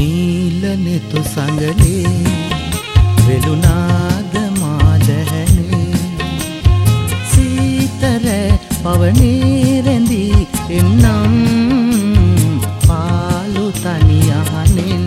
නීලනෙතු සඟලේ වෙලුනාද මාදැහැනේ සීතර පවනේ රැඳී එන්නම් පාලු තනියහනෙන්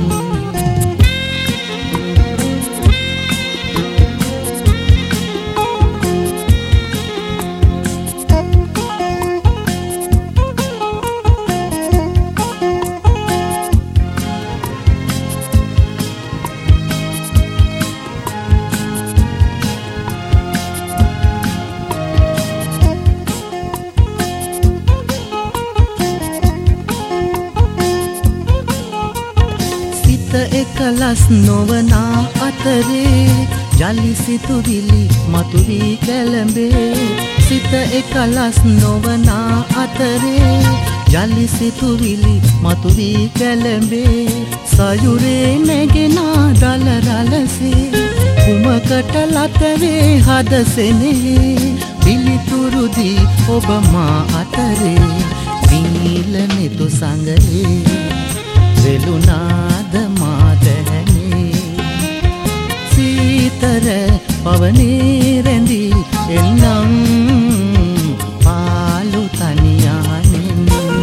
එකලස් නොවනා අතරේ යලි සිතුවිලි මතුවී කැළඹේ සිත එකලස් නොවනා අතරේ යලි සිතුවිලි මතුවී කැළඹේ සයුරේ නැගෙනා දල රලසේ කුමකට ලතරේ හදසෙනේ පිළිතුරුදී ඔබ මා අතරේ නීලනෙතු සඟලේ වෙලුනාද මාදැහැනේ සීතර පවනේ රැඳී එන්නම් පාලු තනියහනෙන්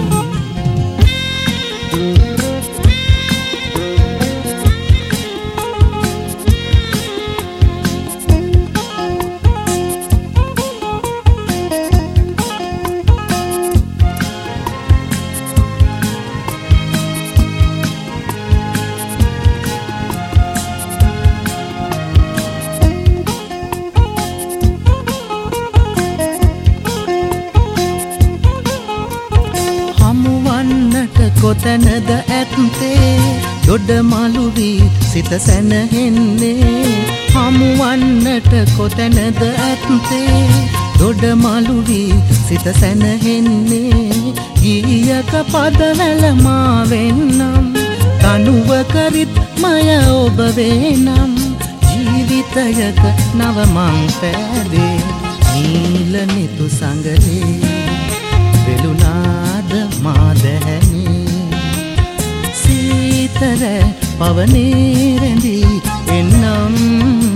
කොතැනද ඇත්තේ දොඩමලු වී සිත සැනහෙන්නේ හමුවන්නට කොතැනද ඇත්තේ දොඩමලු වී සිත සැනහෙන්නේ ගීයක පදවැල මා වෙන්නම් තනුවක රිත්මය ඔබ වේනම් ජීවිතයක නව මං පෑදේ නීලනෙතු සඟලේ වෙලුනාද මාදැහැනේ සීතර පවනේ රැඳී එන්නම්